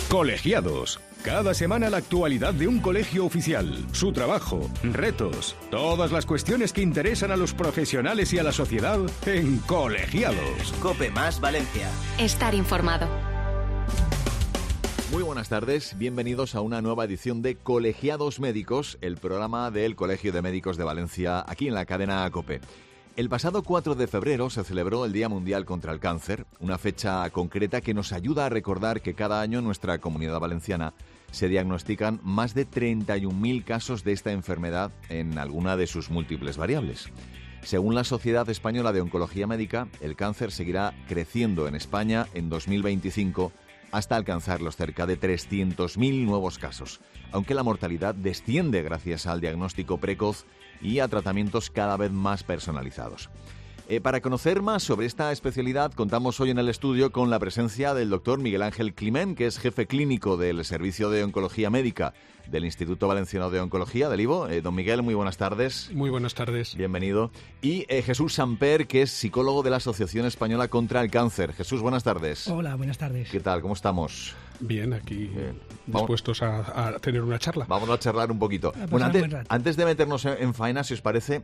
Colegiados. Cada semana la actualidad de un colegio oficial, su trabajo, retos, todas las cuestiones que interesan a los profesionales y a la sociedad en Colegiados. COPE más Valencia. Estar informado. Muy buenas tardes, bienvenidos a una nueva edición de Colegiados Médicos, el programa del Colegio de Médicos de Valencia, aquí en la cadena COPE. El pasado 4 de febrero se celebró el Día Mundial contra el Cáncer, una fecha concreta que nos ayuda a recordar que cada año en nuestra comunidad valenciana se diagnostican más de 31.000 casos de esta enfermedad en alguna de sus múltiples variables. Según la Sociedad Española de Oncología Médica, el cáncer seguirá creciendo en España en 2025 hasta alcanzar los cerca de 300.000 nuevos casos, aunque la mortalidad desciende gracias al diagnóstico precoz y a tratamientos cada vez más personalizados. Para conocer más sobre esta especialidad, contamos hoy en el estudio con la presencia del doctor Miguel Ángel Climent, que es jefe clínico del Servicio de Oncología Médica del Instituto Valenciano de Oncología, del IVO. Don Miguel, muy buenas tardes. Muy buenas tardes. Bienvenido. Y Jesús Samper, que es psicólogo de la Asociación Española contra el Cáncer. Jesús, buenas tardes. Hola, buenas tardes. ¿Qué tal? ¿Cómo estamos? Bien, aquí dispuestos a tener una charla. Vamos a charlar un poquito. Bueno, antes de meternos en faena, si os parece,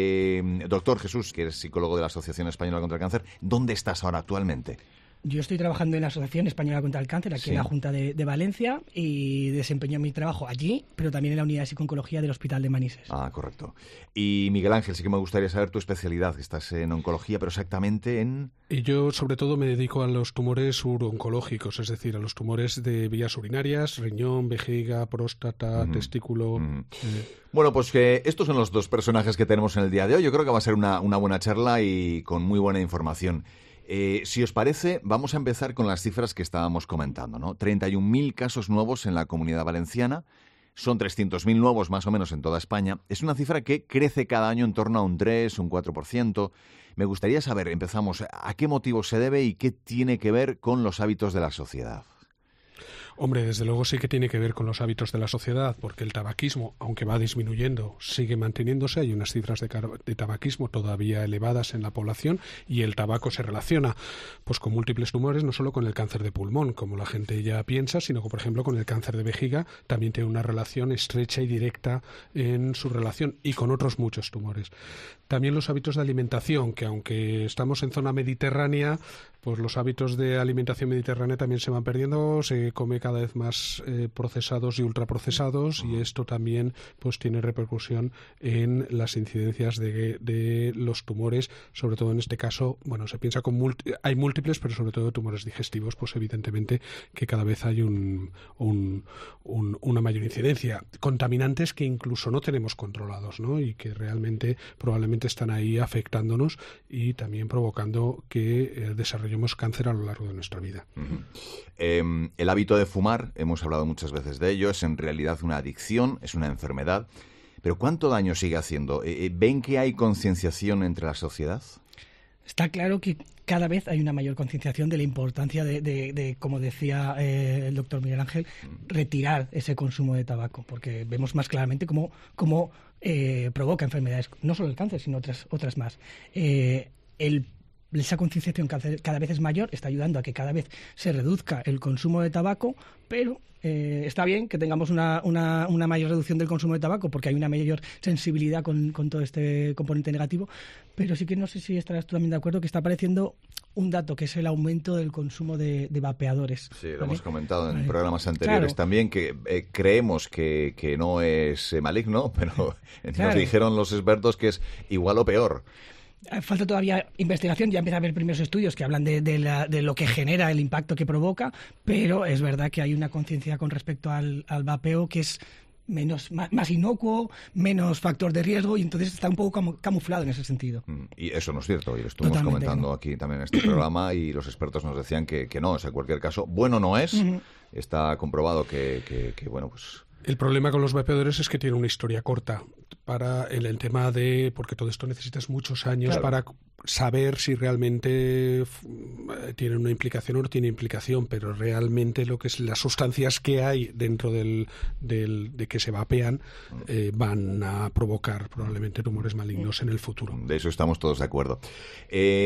doctor Jesús, que eres psicólogo de la Asociación Española contra el Cáncer, ¿dónde estás ahora actualmente? Yo estoy trabajando en la Asociación Española contra el Cáncer, aquí en la Junta de Valencia, y desempeño mi trabajo allí, pero también en la unidad de psico-oncología del Hospital de Manises. Ah, correcto. Y Miguel Ángel, sí que me gustaría saber tu especialidad, que estás en oncología, pero exactamente en... Y yo, sobre todo, me dedico a los tumores urooncológicos, es decir, a los tumores de vías urinarias, riñón, vejiga, próstata, testículo... Bueno, pues que estos son los dos personajes que tenemos en el día de hoy. Yo creo que va a ser una buena charla y con muy buena información. Si os parece, vamos a empezar con las cifras que estábamos comentando, ¿no? 31.000 casos nuevos en la Comunidad Valenciana, son 300.000 nuevos más o menos en toda España. Es una cifra que crece cada año en torno a un 3, un 4%. Me gustaría saber, empezamos, ¿a qué motivo se debe y qué tiene que ver con los hábitos de la sociedad? Hombre, desde luego sí que tiene que ver con los hábitos de la sociedad, porque el tabaquismo, aunque va disminuyendo, sigue manteniéndose. Hay unas cifras de tabaquismo todavía elevadas en la población y el tabaco se relaciona pues con múltiples tumores, no solo con el cáncer de pulmón, como la gente ya piensa, sino que, por ejemplo, con el cáncer de vejiga también tiene una relación estrecha y directa en su relación y con otros muchos tumores. También los hábitos de alimentación, que aunque estamos en zona mediterránea, pues los hábitos de alimentación mediterránea también se van perdiendo, se come cada vez más procesados y ultraprocesados, y esto también pues tiene repercusión en las incidencias de los tumores, sobre todo en este caso, bueno, se piensa hay múltiples, pero sobre todo tumores digestivos, pues evidentemente que cada vez hay una mayor incidencia. Contaminantes que incluso no tenemos controlados, ¿no? Y que realmente probablemente están ahí afectándonos y también provocando que desarrollemos cáncer a lo largo de nuestra vida. El hábito de fumar, hemos hablado muchas veces de ello, es en realidad una adicción, es una enfermedad, pero ¿cuánto daño sigue haciendo? ¿Ven que hay concienciación entre la sociedad? Está claro que cada vez hay una mayor concienciación de la importancia de como decía el doctor Miguel Ángel, retirar ese consumo de tabaco, porque vemos más claramente cómo provoca enfermedades, no solo el cáncer, sino otras más. Esa concienciación cada vez es mayor, está ayudando a que cada vez se reduzca el consumo de tabaco, pero está bien que tengamos una mayor reducción del consumo de tabaco porque hay una mayor sensibilidad con todo este componente negativo, pero sí que no sé si estarás tú también de acuerdo que está apareciendo un dato que es el aumento del consumo de vapeadores. Sí, lo hemos comentado en programas anteriores también, que creemos que no es maligno, pero nos dijeron los expertos que es igual o peor. Falta todavía investigación, ya empieza a haber primeros estudios que hablan de lo que genera, el impacto que provoca, pero es verdad que hay una conciencia con respecto al vapeo que es más inocuo, menos factor de riesgo, y entonces está un poco camuflado en ese sentido. Y eso no es cierto, y lo estuvimos comentando aquí también en este programa, y los expertos nos decían que no, o sea, en cualquier caso, bueno no es, está comprobado que bueno, pues... El problema con los vapeadores es que tiene una historia corta en el tema porque todo esto necesitas muchos años para saber si realmente tiene una implicación o no tiene implicación, pero realmente lo que es las sustancias que hay dentro de que se vapean van a provocar probablemente tumores malignos en el futuro. De eso estamos todos de acuerdo.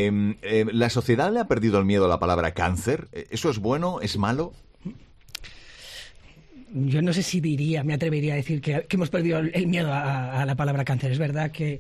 ¿La sociedad le ha perdido el miedo a la palabra cáncer? ¿Eso es bueno? ¿Es malo? Yo no sé si me atrevería a decir que hemos perdido el miedo a la palabra cáncer. Es verdad que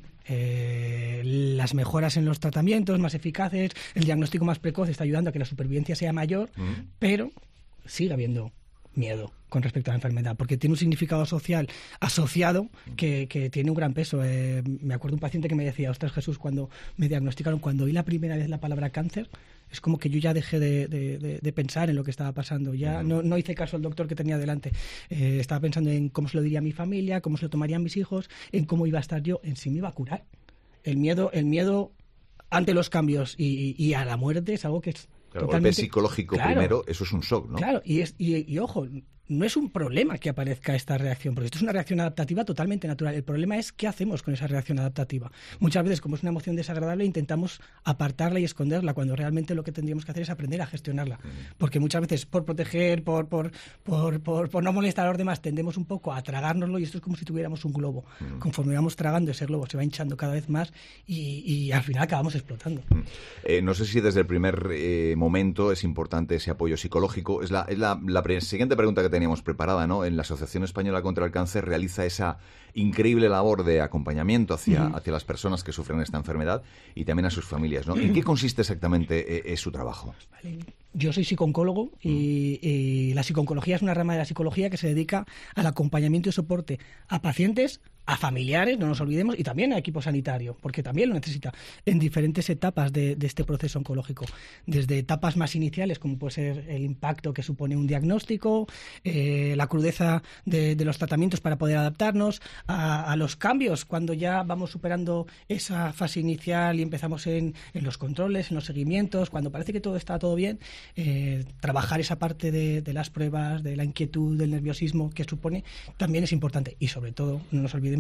las mejoras en los tratamientos más eficaces, el diagnóstico más precoz está ayudando a que la supervivencia sea mayor, pero sigue habiendo miedo con respecto a la enfermedad, porque tiene un significado social asociado que tiene un gran peso. Me acuerdo un paciente que me decía, ostras Jesús, cuando me diagnosticaron, cuando oí la primera vez la palabra cáncer, es como que yo ya dejé de pensar en lo que estaba pasando. Ya no hice caso al doctor que tenía delante. Estaba pensando en cómo se lo diría a mi familia, cómo se lo tomarían mis hijos, en cómo iba a estar yo, en si me iba a curar. El miedo ante los cambios y a la muerte es algo que es claro, golpe psicológico primero, eso es un shock, ¿no? Claro, y ojo, no es un problema que aparezca esta reacción, porque esto es una reacción adaptativa totalmente natural. El problema es qué hacemos con esa reacción adaptativa. Muchas veces, como es una emoción desagradable, intentamos apartarla y esconderla, cuando realmente lo que tendríamos que hacer es aprender a gestionarla. Porque muchas veces, por proteger, por no molestar a los demás, tendemos un poco a tragárnoslo, y esto es como si tuviéramos un globo. Conforme vamos tragando, ese globo se va hinchando cada vez más y al final acabamos explotando. No sé si desde el primer momento es importante ese apoyo psicológico. Es la siguiente pregunta que teníamos preparada, ¿no? En la Asociación Española contra el Cáncer realiza esa increíble labor de acompañamiento hacia las personas que sufren esta enfermedad y también a sus familias, ¿no? ¿En qué consiste exactamente su trabajo? Vale. Yo soy psicooncólogo y la psicooncología es una rama de la psicología que se dedica al acompañamiento y soporte a pacientes, a familiares, no nos olvidemos, y también a equipo sanitario, porque también lo necesita, en diferentes etapas de este proceso oncológico. Desde etapas más iniciales, como puede ser el impacto que supone un diagnóstico, la crudeza de los tratamientos para poder adaptarnos, a los cambios, cuando ya vamos superando esa fase inicial y empezamos en los controles, en los seguimientos, cuando parece que todo está todo bien, trabajar esa parte de las pruebas, de la inquietud, del nerviosismo que supone, también es importante. Y sobre todo, no nos olvidemos,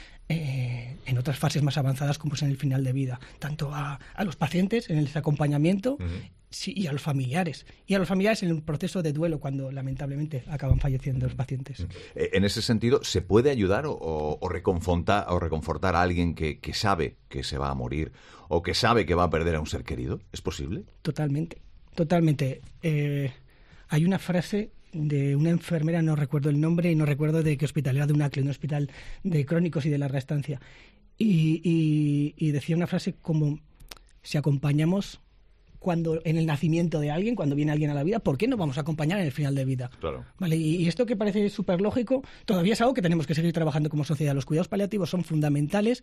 en otras fases más avanzadas, como es en el final de vida, tanto a los pacientes en el acompañamiento y a los familiares. Y a los familiares en el proceso de duelo, cuando lamentablemente acaban falleciendo los pacientes. En ese sentido, ¿se puede ayudar o reconfortar a alguien que sabe que se va a morir o que sabe que va a perder a un ser querido? ¿Es posible? Totalmente. Hay una frase de una enfermera, no recuerdo el nombre y no recuerdo de qué hospital, era de un hospital de crónicos y de larga estancia, y decía una frase como: si acompañamos cuando en el nacimiento de alguien, cuando viene alguien a la vida, ¿por qué no vamos a acompañar en el final de vida? Claro. ¿Vale? Y esto, que parece súper lógico, todavía es algo que tenemos que seguir trabajando como sociedad. Los cuidados paliativos son fundamentales,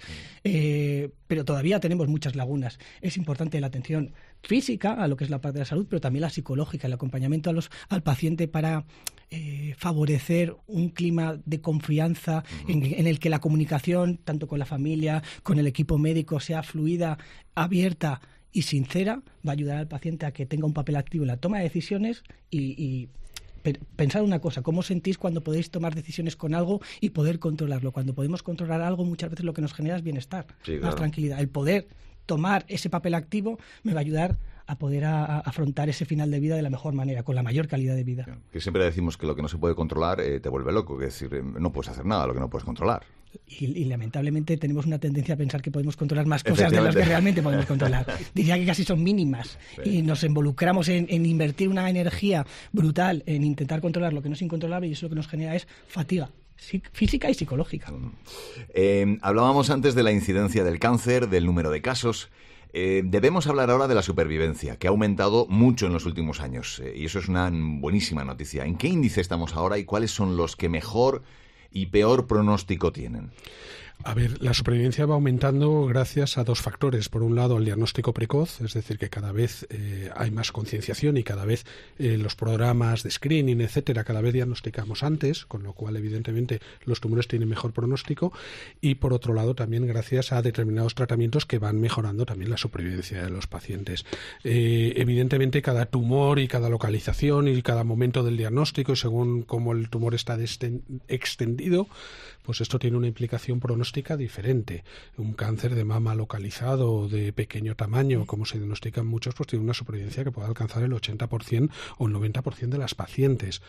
pero todavía tenemos muchas lagunas. Es importante la atención física, a lo que es la parte de la salud, pero también la psicológica, el acompañamiento al paciente para favorecer un clima de confianza en el que la comunicación, tanto con la familia, con el equipo médico, sea fluida, abierta y sincera, va a ayudar al paciente a que tenga un papel activo en la toma de decisiones y pensad una cosa: ¿cómo sentís cuando podéis tomar decisiones con algo y poder controlarlo? Cuando podemos controlar algo, muchas veces lo que nos genera es bienestar, más tranquilidad. El poder tomar ese papel activo me va a ayudar a poder afrontar ese final de vida de la mejor manera, con la mayor calidad de vida. Que siempre decimos que lo que no se puede controlar te vuelve loco, es decir, no puedes hacer nada lo que no puedes controlar. Y lamentablemente tenemos una tendencia a pensar que podemos controlar más cosas de las que realmente podemos controlar. Diría que casi son mínimas. Sí. Y nos involucramos en invertir una energía brutal en intentar controlar lo que no es incontrolable, y eso lo que nos genera es fatiga física y psicológica. Hablábamos antes de la incidencia del cáncer, del número de casos. Debemos hablar ahora de la supervivencia, que ha aumentado mucho en los últimos años, y eso es una buenísima noticia. ¿En qué índice estamos ahora y cuáles son los que mejor y peor pronóstico tienen? A ver, la supervivencia va aumentando gracias a dos factores. Por un lado, el diagnóstico precoz, es decir, que cada vez hay más concienciación y cada vez los programas de screening, etcétera, cada vez diagnosticamos antes, con lo cual, evidentemente, los tumores tienen mejor pronóstico. Y, por otro lado, también gracias a determinados tratamientos que van mejorando también la supervivencia de los pacientes. Evidentemente, cada tumor y cada localización y cada momento del diagnóstico, y según cómo el tumor está extendido, pues esto tiene una implicación pronóstica diferente. Un cáncer de mama localizado o de pequeño tamaño, como se diagnostican muchos, pues tiene una supervivencia que puede alcanzar el 80% o el 90% de las pacientes.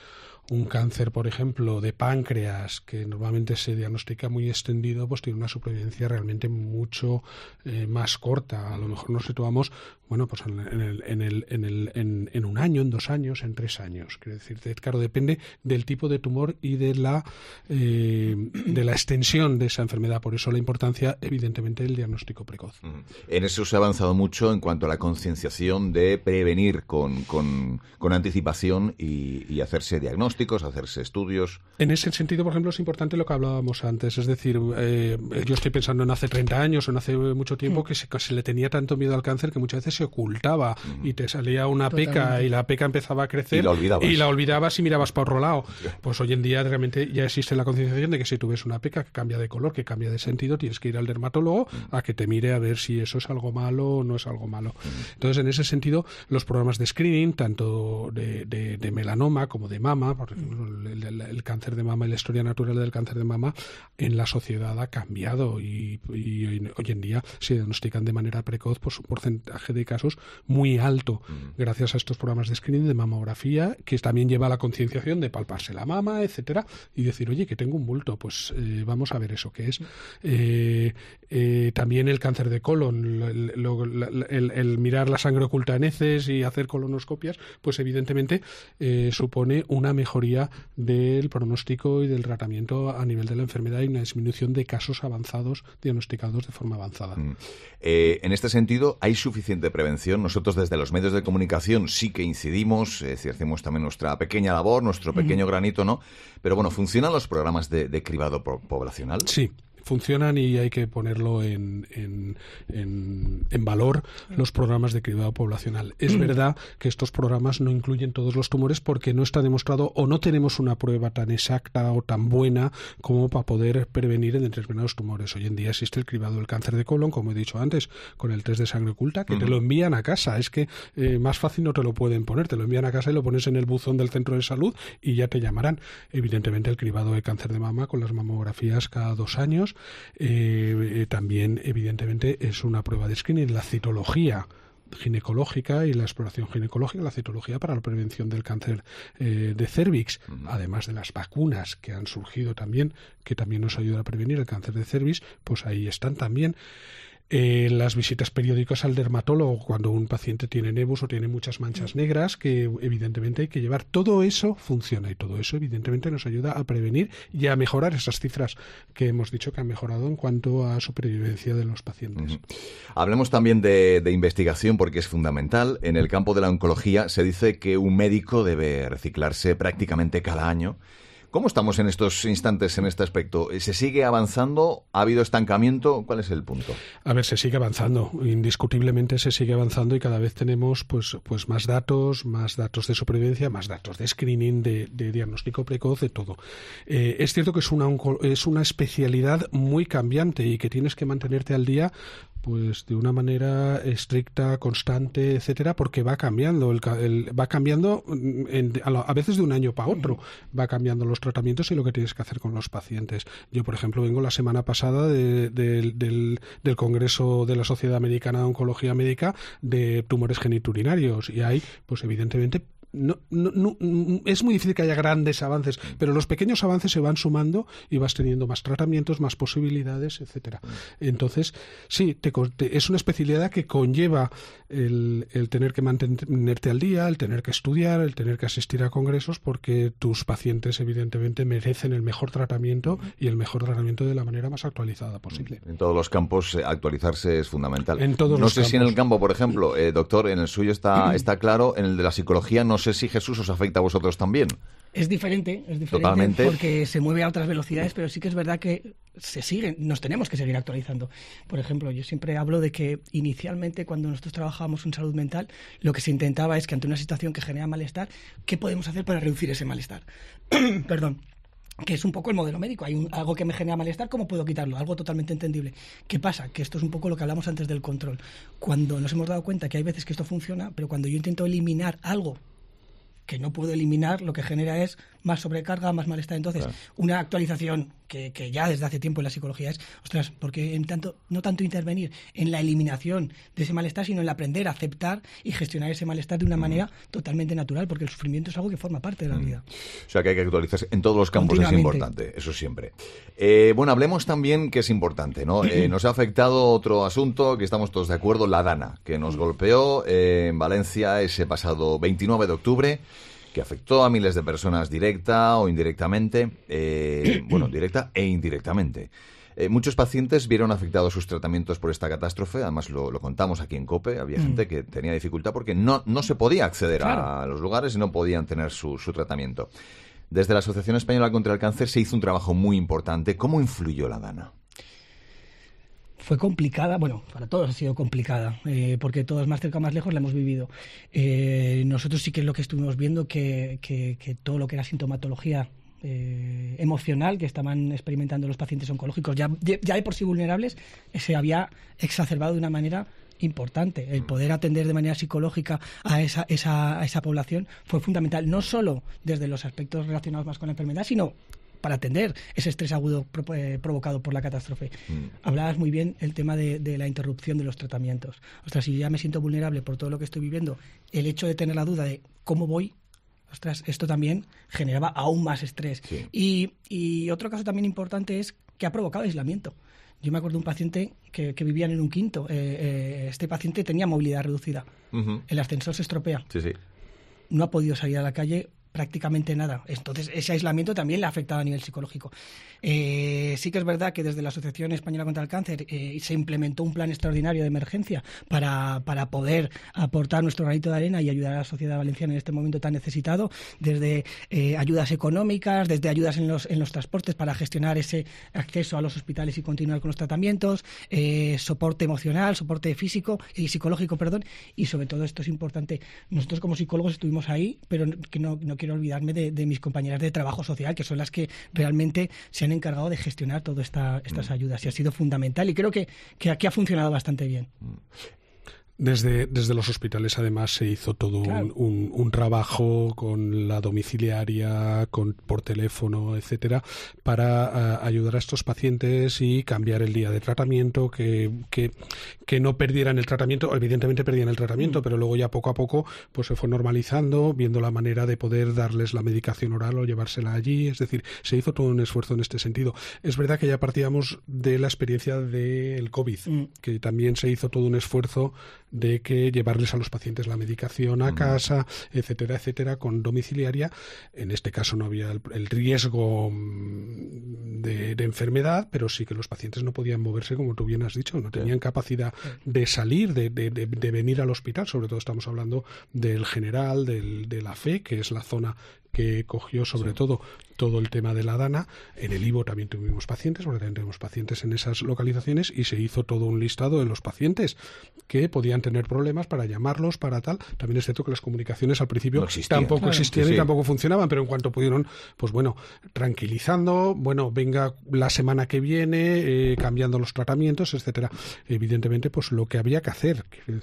un cáncer, por ejemplo, de páncreas, que normalmente se diagnostica muy extendido, pues tiene una supervivencia realmente mucho más corta. A lo mejor nos situamos, bueno, pues en un año, en 2 años, en 3 años. Quiero decir, claro, depende del tipo de tumor y de la extensión de esa enfermedad. Por eso la importancia, evidentemente, del diagnóstico precoz. En eso se ha avanzado mucho en cuanto a la concienciación de prevenir con anticipación y hacerse diagnósticos, hacerse estudios. En ese sentido, por ejemplo, es importante lo que hablábamos antes. Es decir, yo estoy pensando en hace 30 años o en hace mucho tiempo que se le tenía tanto miedo al cáncer que muchas veces se ocultaba y te salía una peca y la peca empezaba a crecer y la olvidabas y mirabas para otro lado. Pues hoy en día realmente ya existe la concienciación de que si tú ves una peca que cambia de color, que cambia de sentido, tienes que ir al dermatólogo a que te mire a ver si eso es algo malo o no es algo malo. Entonces, en ese sentido, los programas de screening, tanto de melanoma como de mama, por ejemplo, el cáncer de mama y la historia natural del cáncer de mama en la sociedad ha cambiado y hoy en día se diagnostican de manera precoz pues un porcentaje de casos muy alto gracias a estos programas de screening de mamografía, que también lleva a la concienciación de palparse la mama, etcétera, y decir, oye, que tengo un bulto, pues vamos a ver eso qué es. También el cáncer de colon, el mirar la sangre oculta en heces y hacer colonoscopias, pues evidentemente supone una mejoría del pronóstico y del tratamiento a nivel de la enfermedad y una disminución de casos avanzados diagnosticados de forma avanzada. En este sentido, ¿hay suficiente prevención? Nosotros desde los medios de comunicación sí que incidimos, hacemos también nuestra pequeña labor, nuestro pequeño granito, ¿no? Pero bueno, ¿funcionan los programas de cribado poblacional? Sí. Funcionan y hay que ponerlo en valor los programas de cribado poblacional. Es verdad que estos programas no incluyen todos los tumores porque no está demostrado o no tenemos una prueba tan exacta o tan buena como para poder prevenir en determinados tumores. Hoy en día existe el cribado del cáncer de colon, como he dicho antes, con el test de sangre oculta, que te lo envían a casa. Es que más fácil no te lo pueden poner. Te lo envían a casa y lo pones en el buzón del centro de salud y ya te llamarán. Evidentemente el cribado de cáncer de mama con las mamografías cada 2 años. También evidentemente es una prueba de screening, la citología ginecológica y la exploración ginecológica, la citología para la prevención del cáncer de cérvix, además de las vacunas que han surgido también, que también nos ayudan a prevenir el cáncer de cérvix, pues ahí están también. Las visitas periódicas al dermatólogo cuando un paciente tiene nevus o tiene muchas manchas negras, que evidentemente hay que llevar. Todo eso funciona y todo eso evidentemente nos ayuda a prevenir y a mejorar esas cifras que hemos dicho que han mejorado en cuanto a supervivencia de los pacientes. Hablemos también de investigación porque es fundamental. En el campo de la oncología se dice que un médico debe reciclarse prácticamente cada año. ¿Cómo estamos en estos instantes en este aspecto? ¿Se sigue avanzando? ¿Ha habido estancamiento? ¿Cuál es el punto? A ver, se sigue avanzando. Indiscutiblemente se sigue avanzando y cada vez tenemos pues más datos de supervivencia, más datos de screening, de diagnóstico precoz, de todo. Es cierto que es una especialidad muy cambiante y que tienes que mantenerte al día pues de una manera estricta, constante, etcétera, porque va cambiando, va cambiando a veces de un año para otro, va cambiando los tratamientos y lo que tienes que hacer con los pacientes. Yo, por ejemplo, vengo la semana pasada del Congreso de la Sociedad Americana de Oncología Médica de tumores geniturinarios y ahí, pues evidentemente, no, es muy difícil que haya grandes avances, pero los pequeños avances se van sumando y vas teniendo más tratamientos, más posibilidades, etcétera. Entonces, sí, es una especialidad que conlleva el tener que mantenerte al día, el tener que estudiar, el tener que asistir a congresos, porque tus pacientes evidentemente merecen el mejor tratamiento y el mejor tratamiento de la manera más actualizada posible. En todos los campos actualizarse es fundamental. En todos los campos. Si en el campo, por ejemplo, doctor, en el suyo está claro, en el de la psicología no sé si Jesús os afecta a vosotros también. Es diferente Totalmente. Porque se mueve a otras velocidades, pero sí que es verdad que nos tenemos que seguir actualizando. Por ejemplo, yo siempre hablo de que inicialmente cuando nosotros trabajábamos en salud mental, lo que se intentaba es que ante una situación que genera malestar, ¿qué podemos hacer para reducir ese malestar? Perdón. Que es un poco el modelo médico. Hay algo que me genera malestar, ¿cómo puedo quitarlo? Algo totalmente entendible. ¿Qué pasa? Que esto es un poco lo que hablamos antes del control. Cuando nos hemos dado cuenta que hay veces que esto funciona, pero cuando yo intento eliminar algo que no puedo eliminar, lo que genera es más sobrecarga, más malestar. Entonces, una actualización que ya desde hace tiempo en la psicología es, porque no tanto intervenir en la eliminación de ese malestar, sino en el aprender a aceptar y gestionar ese malestar de una manera totalmente natural, porque el sufrimiento es algo que forma parte de la vida. O sea, que hay que actualizarse en todos los campos, es importante, eso siempre. Bueno, hablemos también, que es importante, ¿no? Nos ha afectado otro asunto, que estamos todos de acuerdo, la Dana, que nos golpeó en Valencia ese pasado 29 de octubre, que afectó a miles de personas directa o indirectamente, directa e indirectamente. Muchos pacientes vieron afectados sus tratamientos por esta catástrofe, además lo contamos aquí en COPE, había gente que tenía dificultad porque no se podía acceder a los lugares y no podían tener su tratamiento. Desde la Asociación Española contra el Cáncer se hizo un trabajo muy importante. ¿Cómo influyó la Dana? Fue complicada, para todos ha sido complicada, porque todos más cerca, más lejos la hemos vivido. Nosotros sí que es lo que estuvimos viendo, que todo lo que era sintomatología emocional que estaban experimentando los pacientes oncológicos, ya de por sí vulnerables, se había exacerbado de una manera importante. El poder atender de manera psicológica a esa población fue fundamental, no solo desde los aspectos relacionados más con la enfermedad, sino para atender ese estrés agudo provocado por la catástrofe. Hablabas muy bien el tema de la interrupción de los tratamientos. Si ya me siento vulnerable por todo lo que estoy viviendo, el hecho de tener la duda de cómo voy, esto también generaba aún más estrés. Sí. Y otro caso también importante es que ha provocado aislamiento. Yo me acuerdo de un paciente que vivía en un quinto. Este paciente tenía movilidad reducida. El ascensor se estropea. Sí. No ha podido salir a la calle prácticamente nada. Entonces, ese aislamiento también le ha afectado a nivel psicológico. Sí que es verdad que desde la Asociación Española contra el Cáncer se implementó un plan extraordinario de emergencia para poder aportar nuestro granito de arena y ayudar a la sociedad valenciana en este momento tan necesitado, desde ayudas económicas, desde ayudas en los transportes para gestionar ese acceso a los hospitales y continuar con los tratamientos, soporte emocional, soporte físico y psicológico, y sobre todo esto es importante. Nosotros como psicólogos estuvimos ahí, pero que no quiero olvidarme de mis compañeras de trabajo social, que son las que realmente se han encargado de gestionar todas estas ayudas, y ha sido fundamental, y creo que aquí ha funcionado bastante bien. Desde los hospitales, además, se hizo todo un trabajo con la domiciliaria, por teléfono, etcétera, para ayudar a estos pacientes y cambiar el día de tratamiento, que no perdieran el tratamiento. Evidentemente perdían el tratamiento, pero luego ya poco a poco pues se fue normalizando, viendo la manera de poder darles la medicación oral o llevársela allí. Es decir, se hizo todo un esfuerzo en este sentido. Es verdad que ya partíamos de la experiencia del COVID, que también se hizo todo un esfuerzo de que llevarles a los pacientes la medicación a casa, etcétera, etcétera, con domiciliaria. En este caso no había el riesgo de enfermedad, pero sí que los pacientes no podían moverse, como tú bien has dicho, no tenían capacidad de salir, de venir al hospital. Sobre todo estamos hablando del General, de la FE, que es la zona que cogió sobre todo el tema de la Dana. En el Ivo también tuvimos pacientes, porque también tenemos pacientes en esas localizaciones, y se hizo todo un listado de los pacientes que podían tener problemas para llamarlos, para tal. También es cierto que las comunicaciones al principio tampoco existían y tampoco funcionaban, pero en cuanto pudieron, pues tranquilizando, venga la semana que viene, cambiando los tratamientos, etcétera. Evidentemente, pues lo que había que hacer, es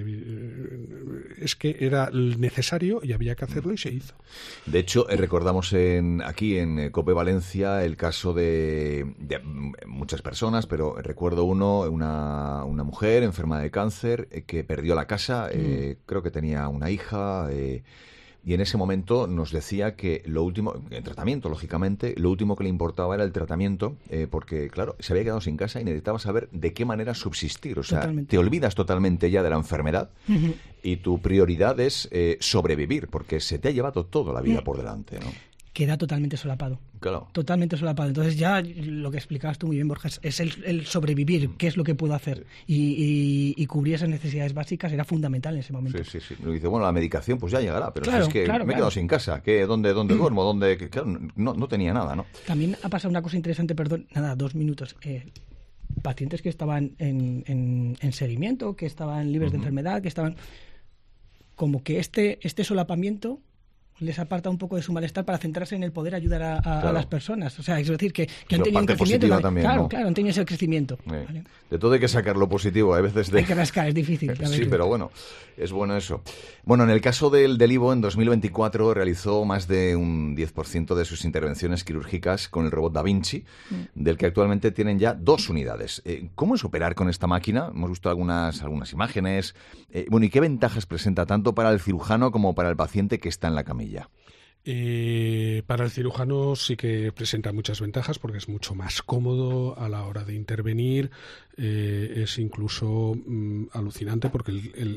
decir, es que era necesario y había que hacerlo, y se hizo. De hecho, recordamos aquí en COPE Valencia el caso de muchas personas, pero recuerdo una mujer enferma de cáncer que perdió la casa, creo que tenía una hija, y en ese momento nos decía que lo último, el tratamiento, lógicamente, lo último que le importaba era el tratamiento, porque, claro, se había quedado sin casa y necesitaba saber de qué manera subsistir. O sea, te olvidas totalmente ya de la enfermedad y tu prioridad es sobrevivir, porque se te ha llevado toda la vida por delante, ¿no? Queda totalmente solapado. Claro. Totalmente solapado. Entonces ya lo que explicabas tú muy bien, Borja, es el sobrevivir, qué es lo que puedo hacer. Y cubrir esas necesidades básicas era fundamental en ese momento. Sí. Lo dice, la medicación pues ya llegará, pero es que me he quedado sin casa. ¿Dónde duermo? Claro, no tenía nada, ¿no? También ha pasado una cosa interesante, 2 minutos. Pacientes que estaban en seguimiento, que estaban libres de enfermedad, que estaban... Como que este solapamiento les aparta un poco de su malestar para centrarse en el poder ayudar a Claro. las personas. O sea, es decir, que han La tenido un parte crecimiento. positiva también, claro, ¿no? claro, han tenido ese crecimiento. ¿vale? De todo hay que sacar lo positivo, a veces Hay que rascar, es difícil. Sí, pero bueno, es bueno eso. Bueno, en el caso del IVO, en 2024 realizó más de un 10% de sus intervenciones quirúrgicas con el robot Da Vinci, del que actualmente tienen ya 2 unidades. ¿Cómo es operar con esta máquina? Hemos visto algunas imágenes. Bueno, ¿y qué ventajas presenta tanto para el cirujano como para el paciente que está en la camilla? Para el cirujano sí que presenta muchas ventajas porque es mucho más cómodo a la hora de intervenir. Es incluso alucinante porque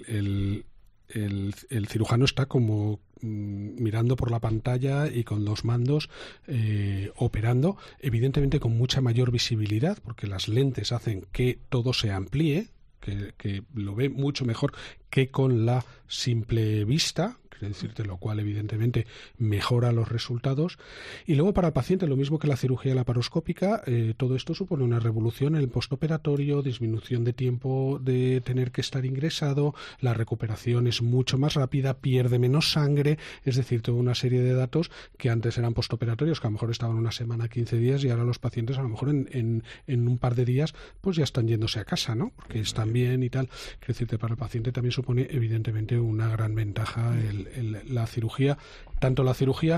el cirujano está como mirando por la pantalla y con los mandos operando, evidentemente con mucha mayor visibilidad porque las lentes hacen que todo se amplíe, que lo ve mucho mejor que con la simple vista, quiere decirte, lo cual evidentemente mejora los resultados. Y luego para el paciente, lo mismo que la cirugía laparoscópica, todo esto supone una revolución en el postoperatorio, disminución de tiempo de tener que estar ingresado, la recuperación es mucho más rápida, pierde menos sangre, es decir, toda una serie de datos que antes eran postoperatorios, que a lo mejor estaban una semana, 15 días, y ahora los pacientes a lo mejor en un par de días pues ya están yéndose a casa, ¿no? Porque están bien y tal. Quiero decirte, para el paciente también supone evidentemente una gran ventaja la cirugía, tanto la cirugía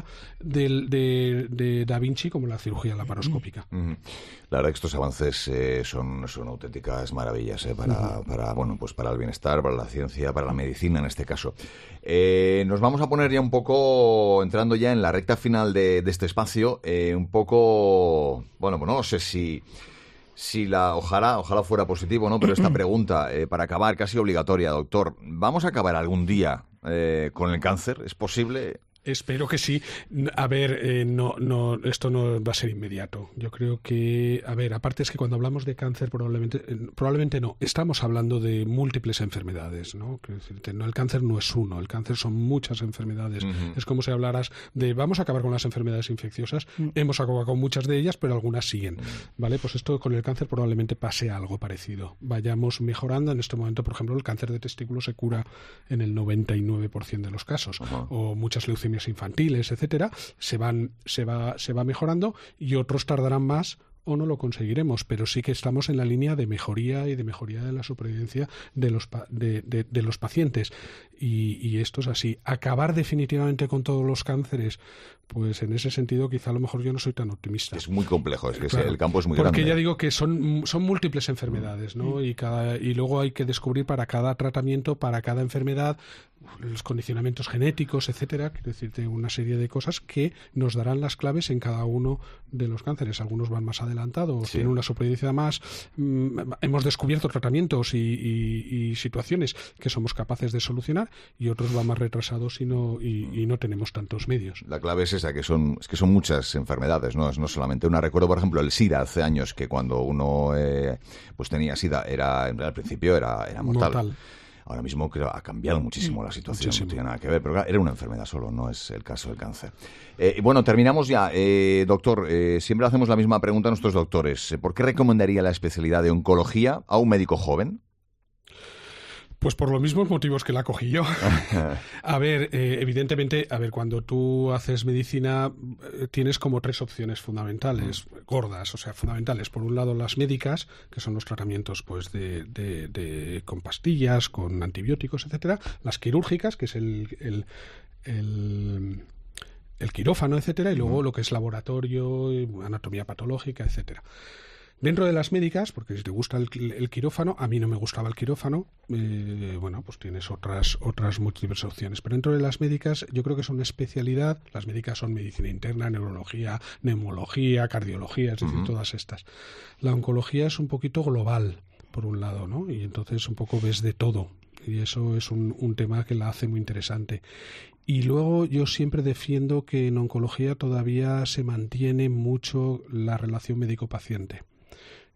de Da Vinci como la cirugía laparoscópica. La verdad que estos avances son auténticas maravillas para el bienestar, para la ciencia, para la medicina en este caso. Nos vamos a poner ya un poco, entrando ya en la recta final de este espacio, un poco, bueno, pues no sé si ojalá fuera positivo, ¿no? Pero esta pregunta, para acabar, casi obligatoria, doctor, ¿vamos a acabar algún día con el cáncer? ¿Es posible? Espero que sí. A ver, esto no va a ser inmediato. Yo creo que, aparte es que cuando hablamos de cáncer probablemente no. Estamos hablando de múltiples enfermedades, ¿no? El cáncer no es uno, el cáncer son muchas enfermedades. Es como si hablaras de vamos a acabar con las enfermedades infecciosas. Hemos acabado con muchas de ellas, pero algunas siguen, ¿vale? Pues esto con el cáncer probablemente pase algo parecido. Vayamos mejorando. En este momento, por ejemplo, el cáncer de testículo se cura en el 99% de los casos. O muchas leucemias infantiles, etcétera, se va mejorando y otros tardarán más o no lo conseguiremos, pero sí que estamos en la línea de mejoría de la supervivencia de los pacientes y esto es así. Acabar definitivamente con todos los cánceres, pues en ese sentido quizá a lo mejor yo no soy tan optimista. Es muy complejo, es que claro, el campo es muy grande. Porque ya digo que son múltiples enfermedades, ¿no? Y luego hay que descubrir para cada tratamiento, para cada enfermedad, los condicionamientos genéticos, etcétera, quiero decirte una serie de cosas que nos darán las claves en cada uno de los cánceres. Algunos van más adelantados, tienen una supervivencia más. Hemos descubierto tratamientos y situaciones que somos capaces de solucionar y otros van más retrasados y no tenemos tantos medios. La clave es esa, que son muchas enfermedades, no solamente una. Recuerdo, por ejemplo, el SIDA hace años, que cuando uno pues tenía SIDA al principio era mortal. Ahora mismo creo ha cambiado muchísimo la situación, no tiene nada que ver, pero claro, era una enfermedad solo, no es el caso del cáncer. Bueno, terminamos ya. Doctor, siempre hacemos la misma pregunta a nuestros doctores. ¿Por qué recomendaría la especialidad de oncología a un médico joven? Pues por los mismos motivos que la cogí yo. Evidentemente, cuando tú haces medicina tienes como 3 opciones fundamentales, gordas, o sea, fundamentales. Por un lado, las médicas, que son los tratamientos pues con pastillas, con antibióticos, etcétera. Las quirúrgicas, que es el quirófano, etcétera. Y luego lo que es laboratorio, anatomía patológica, etcétera. Dentro de las médicas, porque si te gusta el quirófano, a mí no me gustaba el quirófano, pues tienes otras múltiples opciones. Pero dentro de las médicas, yo creo que es una especialidad. Las médicas son medicina interna, neurología, neumología, cardiología, es decir, todas estas. La oncología es un poquito global, por un lado, ¿no? Y entonces un poco ves de todo. Y eso es un tema que la hace muy interesante. Y luego yo siempre defiendo que en oncología todavía se mantiene mucho la relación médico-paciente.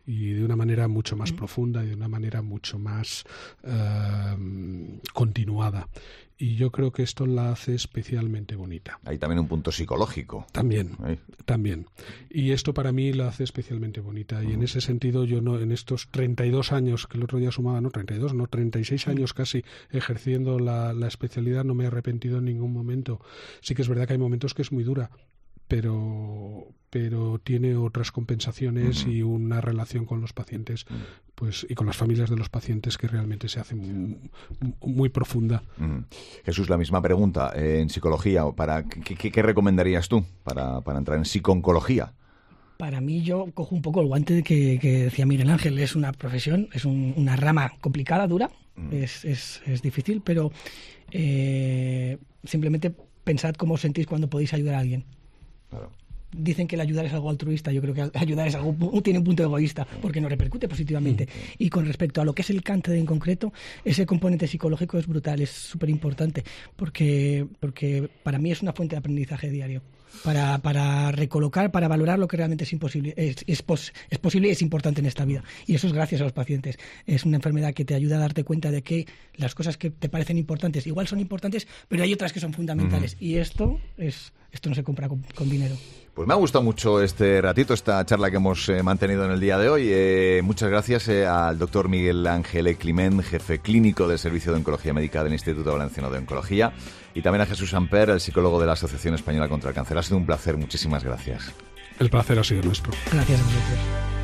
y de una manera mucho más profunda y de una manera mucho más continuada. Y yo creo que esto la hace especialmente bonita. Hay también un punto psicológico. También. Y esto para mí la hace especialmente bonita. Y en ese sentido yo no, en estos 32 años, que el otro día sumaba, 36 años casi ejerciendo la especialidad, no me he arrepentido en ningún momento. Sí que es verdad que hay momentos que es muy dura, pero tiene otras compensaciones y una relación con los pacientes pues y con las familias de los pacientes que realmente se hace muy profunda. Jesús, la misma pregunta. En psicología, ¿qué recomendarías tú para entrar en psico-oncología? Para mí, yo cojo un poco el guante que decía Miguel Ángel. Es una profesión, es una rama complicada, dura, es difícil, pero simplemente pensad cómo os sentís cuando podéis ayudar a alguien. Claro. Dicen que el ayudar es algo altruista. Yo creo que ayudar es algo, tiene un punto egoísta, porque nos repercute positivamente. Y con respecto a lo que es el cáncer en concreto, ese componente psicológico es brutal, es súper importante, porque para mí es una fuente de aprendizaje diario. Para recolocar, para valorar lo que realmente es imposible, es posible y es importante en esta vida. Y eso es gracias a los pacientes. Es una enfermedad que te ayuda a darte cuenta de que las cosas que te parecen importantes igual son importantes, pero hay otras que son fundamentales. Y esto no se compra con dinero. Pues me ha gustado mucho este ratito, esta charla que hemos mantenido en el día de hoy. Muchas gracias al doctor Miguel Ángel Climent, jefe clínico del Servicio de Oncología Médica del Instituto Valenciano de Oncología, y también a Jesús Samper, el psicólogo de la Asociación Española contra el Cáncer. Ha sido un placer, muchísimas gracias. El placer ha sido nuestro. Gracias a vosotros.